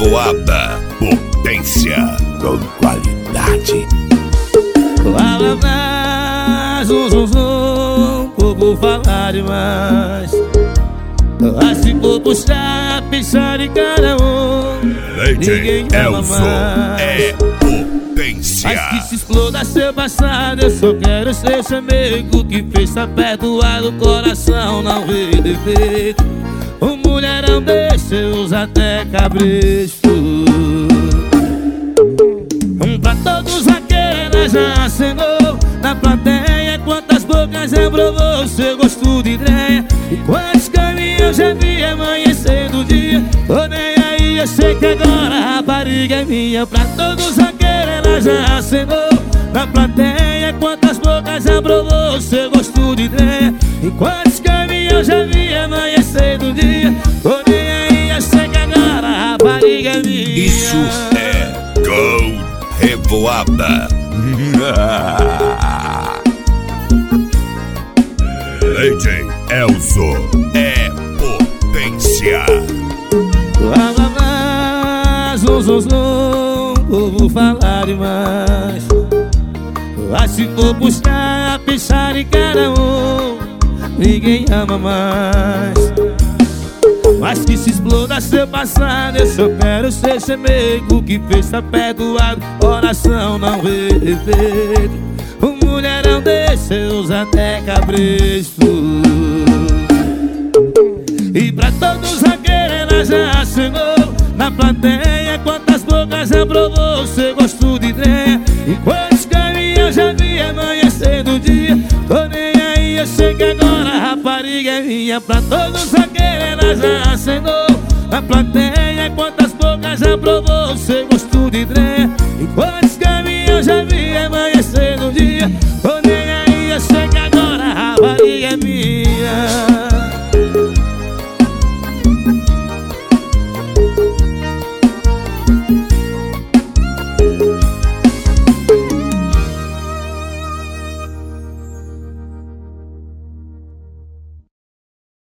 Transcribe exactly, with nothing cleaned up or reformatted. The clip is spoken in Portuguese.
Revoada, potência com qualidade. Fala mais, zum, zum, zum, pouco falar demais. Mas se for puxar, pensar em cada um, ninguém ama mais. É potência. Mas que se exploda seu passado, eu só quero ser seu amigo, que fez estar perdoado, o coração não vê defeito. O mulherão desse usa até cabresto. Um pra todos aqueles já acenou. Na plateia quantas bocas já provou seu gosto de ideia. E quantos caminhos já vi amanhecendo o dia. Tô nem aí, eu sei que agora a rapariga é minha. Pra todos aqueles já acenou. Na plateia quantas bocas já provou seu gosto de ideia. E quantos caminhos já vi amanhecendo o dia. Tô nem aí, eu sei que agora a rapariga é minha. Isso é Gold Revoada. D J Elzo é potência. Blá blá blá, zum zum zum, vou falar demais. Mas se for buscar, pensar em cada um, ninguém ama mais. Mas que se exploda seu passado, eu só quero ser seu amigo, que fez estar perdoado, coração não vê defeito. O mulherão desse usa até cabresto. E pra todos aqueles já assinou. Na plateia quantas bocas já provou seu gosto de ideia. E quantos caminhos já vi amanhecendo o dia. Tô nem aí, eu sei que agora a rapariga é minha. Pra todos aqueles já assinou. Na plateia quantas bocas já provou seu gosto de ideia. E quantos caminhos já vi amanhecendo o dia. Tô nem aí, eu sei que agora a rapariga é minha.